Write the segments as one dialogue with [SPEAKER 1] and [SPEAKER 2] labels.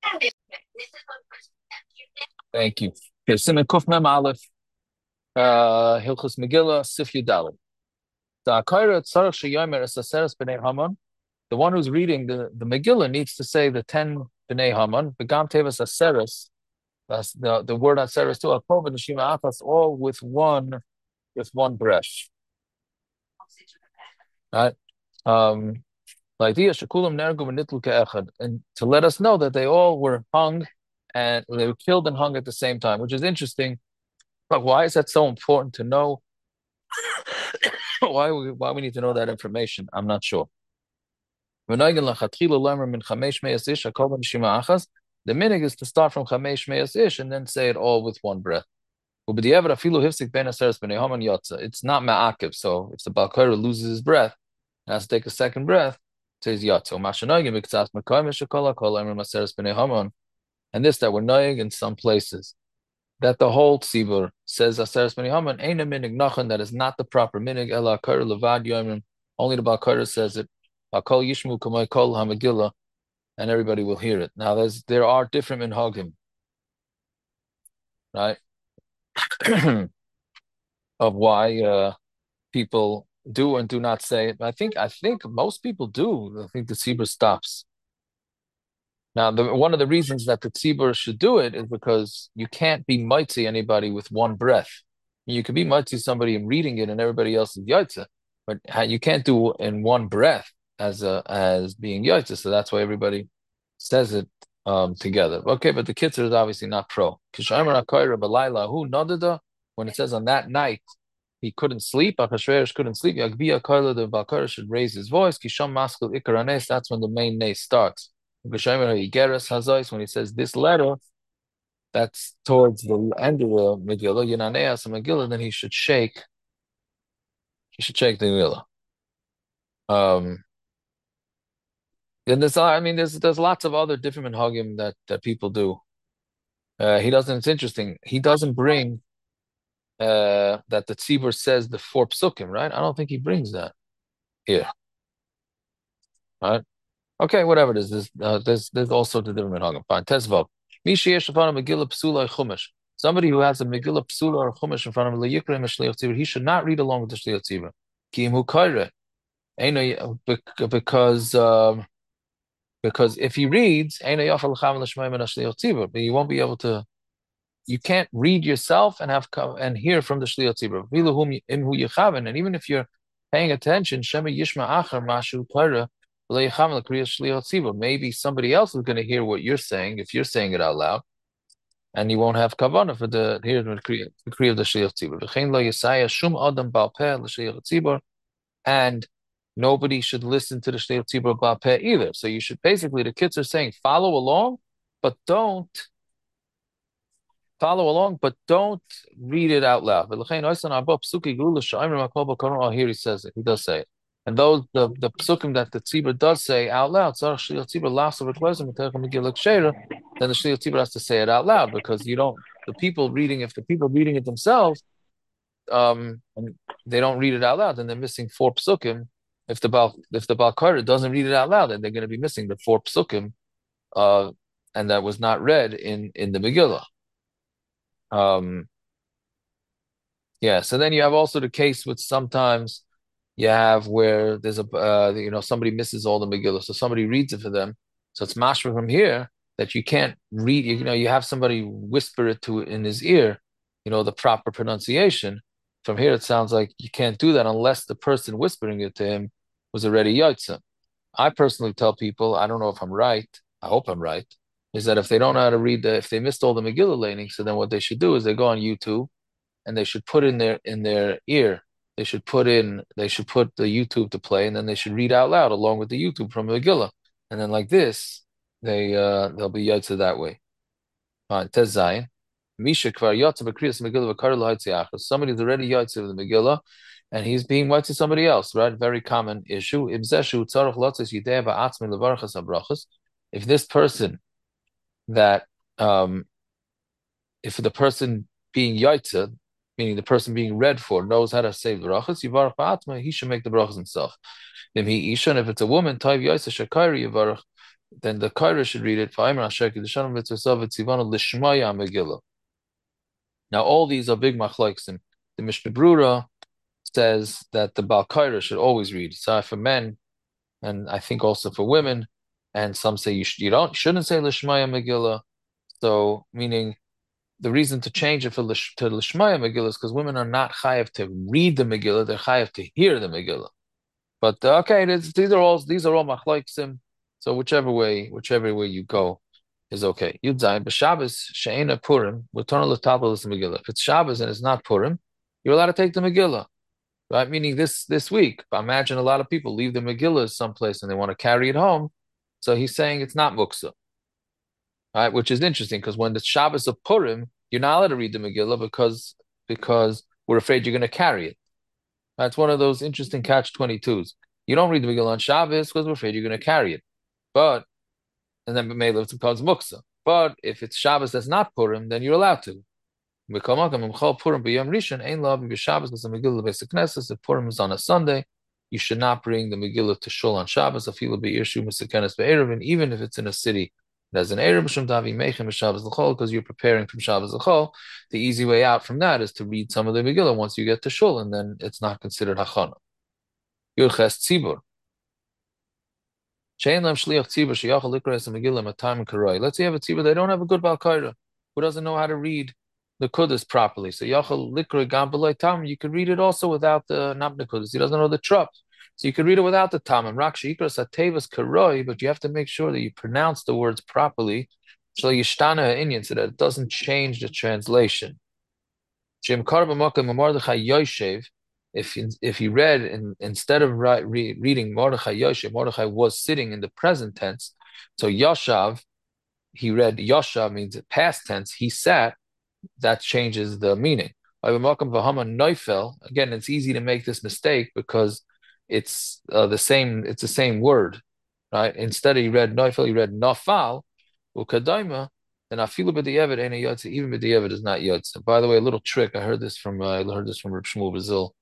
[SPEAKER 1] Thank you. Okay, Siman Kuf Mem Aleph, Hilchos Megillah, Sif Yudalit. The one who's reading the Megillah needs to say the 10 B'nai Haman, Begam Tevas Aseres, that's the word Aseres too, Akov and Shima Afas, all with one breath. Right? The idea Shakulam Nergu Nitlu Ke'echad, and to let us know that they all were hung and they were killed and hung at the same time, which is interesting. But why is that so important to know? Why we need to know that information? I'm not sure. The minig is to start from Chamesh Me'as Ish and then say it all with one breath. It's not ma'akiv, so if the Balkara loses his breath and has to take a second breath, it says yatsa. And this that we're noying in some places, that the whole tzibur says Aseres B'nai Haman ain't a minig nachan, that is not the proper minig. Ela akar levad yomim. Only the Balkara says it. Akol yishmu kamay kol hamagillah, and everybody will hear it. Now, there are different minhagim, right, of why people do and do not say it. But I think most people do. I think the tzibur stops. Now, one of the reasons that the tzibur should do it is because you can't be mitzi anybody with one breath. You can be mitzi somebody and reading it and everybody else is yaitza, but you can't do in one breath as being yaitza. So that's why everybody says it together. Okay, but the kitzur is obviously not pro. When it says on that night he couldn't sleep, Achashverosh couldn't sleep, the Balkara should raise his voice. That's when the main nace starts. When he says this letter, that's towards the end of the Megillah, Yinaneas and Megillah, then he should shake the Megillah. And there's lots of other different minhagim that people do. It's interesting. He doesn't bring that the tzibur says the 4 psukim, right? I don't think he brings that here. Right? Okay, whatever it is. There's all sorts of different minhagim. Fine. Tesvav. Megillah Psula Chumash. Somebody who has a Megillah Psula or Chumash in front of him, he should not read along with the Shliach Tzibur. Because if he reads, he won't be able to. You can't read yourself and hear from the Shliach Tzibur. And even if you're paying attention, maybe somebody else is going to hear what you're saying if you're saying it out loud, and you won't have kavanah for the here the kriya of the Shliach Tzibur. And nobody should listen to the Shliach Tzibur Ba'al Peh either. So you should basically, the kids are saying, follow along, but don't read it out loud. Here he says it. He does say it. And those the psukim that the tzibur does say out loud, then the shliach tzibur has to say it out loud, because if the people reading it themselves, and they don't read it out loud, then they're missing 4 psukim. If the Balkara doesn't read it out loud, then they're going to be missing the 4 psukim, and that was not read in the Megillah. So then you have also the case with sometimes you have where there's somebody misses all the Megillah, so somebody reads it for them. So it's mashma from here that you can't read. You have somebody whisper it in his ear, the proper pronunciation. From here, it sounds like you can't do that unless the person whispering it to him was already yotza. I personally tell people, I don't know if I'm right, I hope I'm right, is that if they don't know how to read if they missed all the Megillah laning, so then what they should do is they go on YouTube and they should put in their ear, they should put the YouTube to play, and then they should read out loud along with the YouTube from Megillah. And then like this, they'll be yotza that way. Fine. Tez Zayin. Misha kvar yotza b'kriyas Megillah v'kar l'haytziach. Somebody's already yotza of the Megillah, and he's being yotza to somebody else, right? Very common issue. Ibzeshu tzarach lotzes yidei ba'atzmi levarachas habrachas. If this person if the person being yotza, meaning the person being read for, knows how to say brachas, yivarach ba'atma, he should make the brachas himself. If it's a woman, taiv yotza shakari yivarach then the Kaira should read it. Now, all these are big machlokes. The Mishnah Brura says that the Bal Kaira should always read. So for men, and I think also for women, and some say shouldn't say Lishmaya Megillah. So meaning the reason to change it to Lishmaya Megillah is because women are not chayav to read the Megillah; they're chayav to hear the Megillah. But okay, these are all machloksim. So whichever way you go is okay. Yud Zayin b'Shabbos she'ena Purim v'torna l'tabel the Megillah. If it's Shabbos and it's not Purim, you're allowed to take the Megillah, right? Meaning this week. Imagine a lot of people leave the Megillah someplace and they want to carry it home. So he's saying it's not muksa, right? Which is interesting because when the Shabbos of Purim, you're not allowed to read the Megillah because we're afraid you're going to carry it. That's one of those interesting catch-22s. You don't read the Megillah on Shabbos because we're afraid you're going to carry it. And then Mela it becomes Muksa. But if it's Shabbos that's not Purim, then you're allowed to. If Purim is on a Sunday, you should not bring the Megillah to Shul on Shabbos, and even if it's in a city that's an Erev Shum Davi Meichem Shabbos L'chol, because you're preparing from Shabbos L'chol, the easy way out from that is to read some of the Megillah once you get to Shul, and then it's not considered Hachana. Yurches Tzibur. Let's say you have a tzibur, they don't have a good Balkaira, who doesn't know how to read the Kudus properly. So Yachal Likra Gam Tam, you could read it also without the Nabna Kudus. He doesn't know the trup. So you could read it without the Tam. And Rakshi Ikra Satevas Karoi, but you have to make sure that you pronounce the words properly, so Yishtana Inyan, so that it doesn't change the translation. Jim Karba Mordechai Yoshev. If he read instead of reading Mordechai Yoshev, Mordechai was sitting in the present tense. So Yoshav, he read Yoshav means past tense. He sat. That changes the meaning. Again, it's easy to make this mistake because it's the same. It's the same word, right? Instead, he read Neufel, he read Nafal, Ukadaima. And afilu b'di'evet ain't a yotze. Even b'di'evet is not yotze. By the way, a little trick. I heard this from Reb Shmuel Brazil.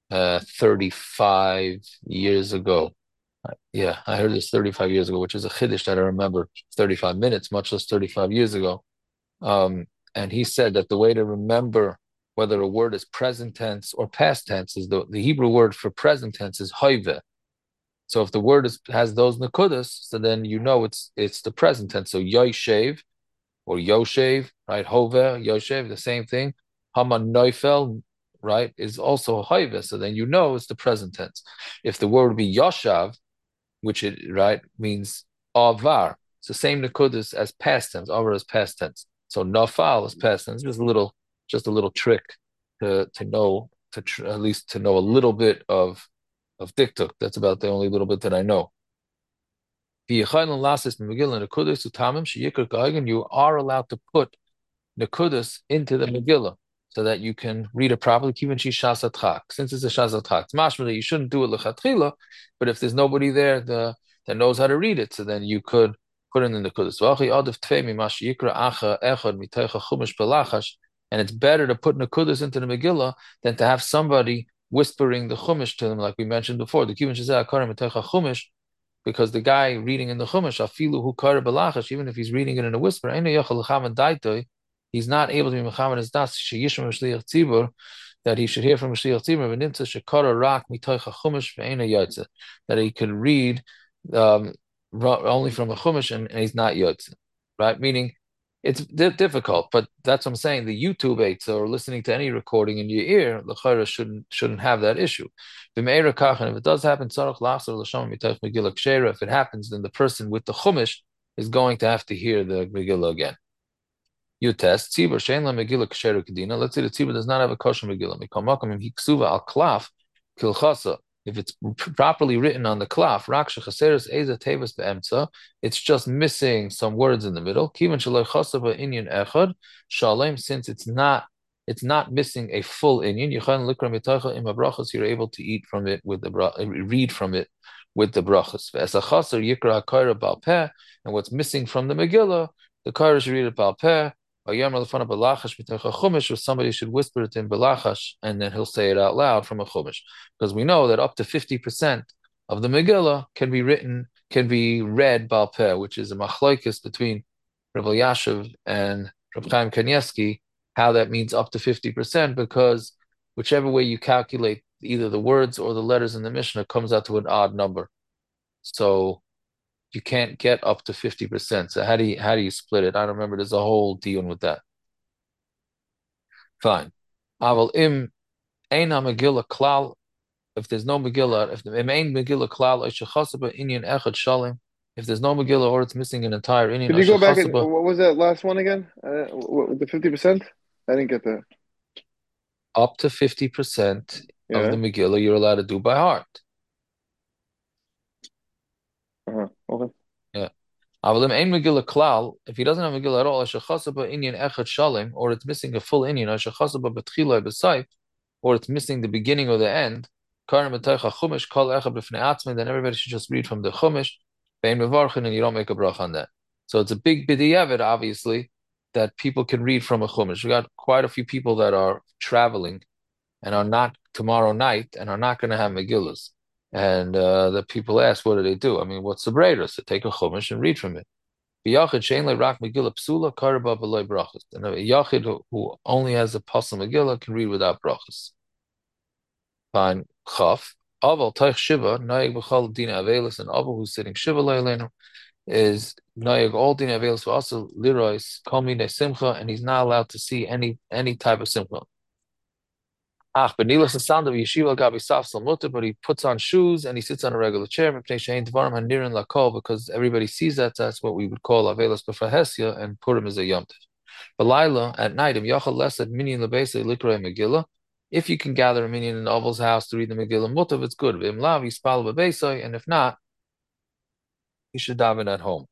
[SPEAKER 1] 35 years ago. Yeah, I heard this 35 years ago, which is a chiddush that I remember 35 minutes, much less 35 years ago. And he said that the way to remember whether a word is present tense or past tense is the Hebrew word for present tense is hoive. So if the word has those nakudas, so then you know it's the present tense. So yoshev or yoshev, right? Hove, yoshev, the same thing. Haman noifel, right, is also hoive, so then you know it's the present tense. If the word would be yoshav, which it right means avar, it's the same nekudas as past tense. Avar is past tense, so nafal is past tense. Just a little trick to know at least to know a little bit of diktuk. That's about the only little bit that I know. You are allowed to put nekudas into the Megillah, so that you can read it properly. Since it's a shazatrak, it's mashma that you shouldn't do it lechatchila, but if there's nobody there that knows how to read it, so then you could put it in the kudus. And it's better to put nekudas into the Megillah than to have somebody whispering the chumash to them, like we mentioned before. The kivin shezeh akarim mitecha chumash, because the guy reading in the chumash, afilu hu kar belachash, even if he's reading it in a whisper, he's not able to be mechavan his das sheyishma mishliach tzibur, that he should hear from mishliach tzibur v'nimtza shekara rak mitoich chumash ve'ena yotze, that he could read only from a chumash and he's not yotze, right? Meaning it's difficult, but that's what I'm saying. The YouTube aids or listening to any recording in your ear, l'chayra shouldn't have that issue. And if it does happen, if it happens, then the person with the chumash is going to have to hear the Megillah again. You test tzibur shein la Megillah ksheru kedina. Let's say the tzibur does not have a kosher Megillah. Mikol makom im hiksuva al klaf kilchasa. If it's properly written on the klaf, rak shechaseres eza tevas beemtza, it's just missing some words in the middle. Kivan shaloi chasa ba'inyan echad shalem. Since it's not missing a full inyan, yichan likra mitocha im brachos. You're able to eat from it with the read from it with the brachos. Ve'esachaser yikra hakayra bal peh, and what's missing from the Megillah, the kayra should read it bal peh. Or somebody should whisper it in belachash, and then he'll say it out loud from a chumash, because we know that up to 50% of the Megillah can be written can be read Baal Peh, which is a machlokes between Rav Elyashiv and Rav Chaim Kanievsky, how that means up to 50%, because whichever way you calculate either the words or the letters in the Mishnah comes out to an odd number. So you can't get up to 50%. So how do you split it? I don't remember. There's a whole deal with that. Fine. Aval im ein Megillah klal. If there's no Megillah, if the main Megillah klal oishachasaba inyan echad shalim. If there's no Megillah or it's missing an entire inyan
[SPEAKER 2] Could you go back and
[SPEAKER 1] oishachasaba,
[SPEAKER 2] what was that last one again? The 50%? I didn't get that.
[SPEAKER 1] up to 50% of the
[SPEAKER 2] Yeah.
[SPEAKER 1] Megillah you're allowed to do by heart.
[SPEAKER 2] Uh-huh. Okay.
[SPEAKER 1] Yeah. Avalim ein Megillah klal. If he doesn't have Megillah at all, oishachasaba inyan echad shalim, or it's missing a full inyan, oishachasaba betchila b'sayf, or it's missing the beginning or the end, then everybody should just read from the Chumash, and you don't make a bracha on that. So it's a big b'diavad, obviously, that people can read from a Chumash. We got quite a few people that are traveling and are not tomorrow night and are not going to have Megillas. And the people ask, what do they do? I mean, what's the brayers? So take a Chumash and read from it. And a Yachid who only has a Pasal Megillah can read without brachas. Fine. Chaf. Aval Taich Shiva, Nayag B'chal Dina Avelis, and Aval who's sitting Shiva Leilenu is Nayag all Dina Avelis, but also Lirois, Kalmine Simcha, and he's not allowed to see any type of Simcha. Ach, but Nilas and Sound of Yeshiva Gabi Saf Salmuta, but he puts on shoes and he sits on a regular chair, because everybody sees that. That's what we would call Avelis B'Frahesia, and Purim is a Yom Tov. But Laila, at night, Yachal Lesed Minyan Lebesa Likrei Megillah. If you can gather a minyan in the Oval's house to read the Megillah Mutav, it's good. V'im lav yispal b'beisai, and if not, you should daven at home.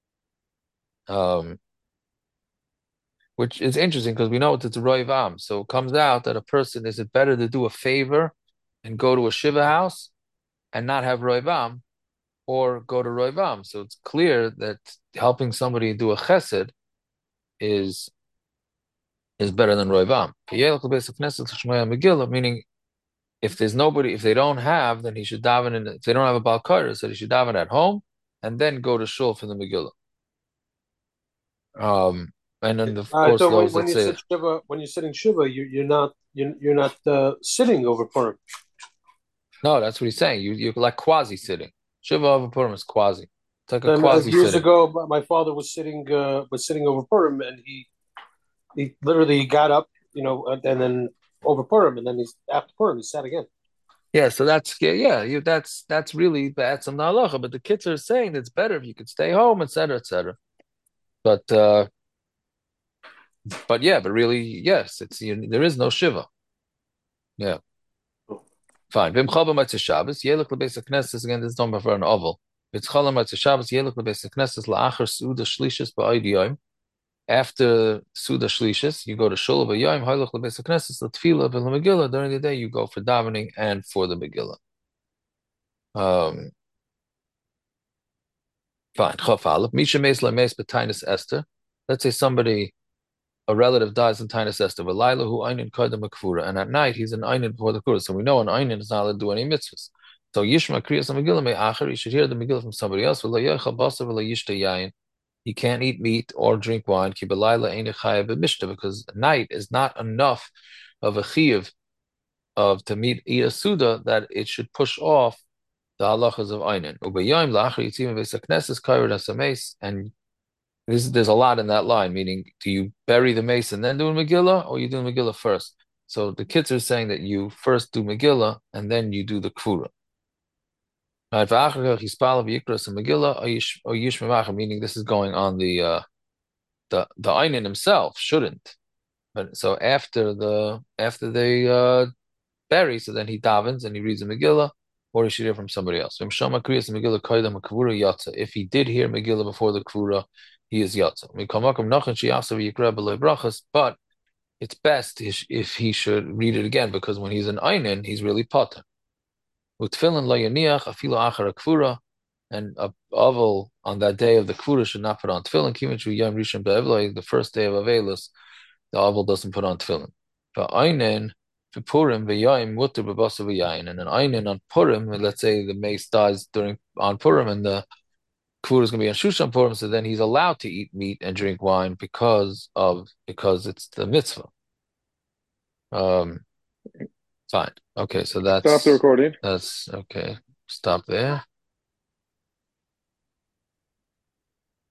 [SPEAKER 1] Which is interesting because we know it's a Roiv Am. So it comes out that a person, is it better to do a favor and go to a Shiva house and not have Roiv Am, or go to Roiv Am? So it's clear that helping somebody do a chesed is better than Roiv Am. Meaning, if there's nobody, if they don't have, then he should daven in. If they don't have a balkar, so he should daven at home and then go to shul for the Megillah. And then of course
[SPEAKER 3] So
[SPEAKER 1] those
[SPEAKER 3] when
[SPEAKER 1] that
[SPEAKER 3] you
[SPEAKER 1] say
[SPEAKER 3] sit shiva, when you're sitting shiva, you're not sitting over Purim.
[SPEAKER 1] no, that's what he's saying. You're like quasi sitting. Shiva over Purim is quasi. It's like a quasi
[SPEAKER 3] Years
[SPEAKER 1] sitting.
[SPEAKER 3] ago, my father was sitting over Purim, and he literally got up, and then over Purim, and then he's after Purim he sat again.
[SPEAKER 1] Yeah, so that's that's really bad some halacha. But the kids are saying it's better if you could stay home, etc., etc. But yeah, but really, yes, there is no shiva. Yeah. Fine. Vim chava mitzvah Shabbos, yelech lebeis haknesses, again, this is talking about for an oval. V'tzchala mitzvah Shabbos, yelech lebeis haknesses, la'achar suda shlishis ba'aydi yom. After suda shlishis, you go to shul b'yom, ha'ilech lebeis haknesses, l'tfila v'lemegillah. During the day, you go for davening and for the Megillah. Fine. Chaf aleph. Misha meis lemeis b'tainis Esther. Let's say a relative dies in Tainus Esther, but Laila who Einin Kadam Kfura, and at night he's an Einin before the Kfura. So we know an Einin is not allowed to do any mitzvahs. So Yishma Kriyas Megillah may Acher, you should hear the Megillah from somebody else. He can't eat meat or drink wine, because night is not enough of a chiyuv of to eat a suda that it should push off the halachas of Einin. And there's a lot in that line, meaning do you bury the mace and then do a Megillah, or you do Megillah first? So the kids are saying that you first do Megillah and then you do the Kfura. Meaning this is going on the Einin himself shouldn't. But so after they bury, so then he davens and he reads the Megillah, or he should hear from somebody else. If he did hear Megillah before the Kfura, he is Yatza. But it's best if he should read it again, because when he's an Einin, he's really Potter. And a Aval on that day of the Kfura should not put on Tefillin. The first day of Avelis, the Aval doesn't put on Tefillin. For Purim, v'yayim mutter b'basa v'yayin, and an einin on Purim, let's say the mace dies on Purim, and the Kfur is going to be on Shushan Purim, so then he's allowed to eat meat and drink wine because it's the mitzvah. Fine. Okay, so
[SPEAKER 2] Stop the recording.
[SPEAKER 1] that's okay. Stop there.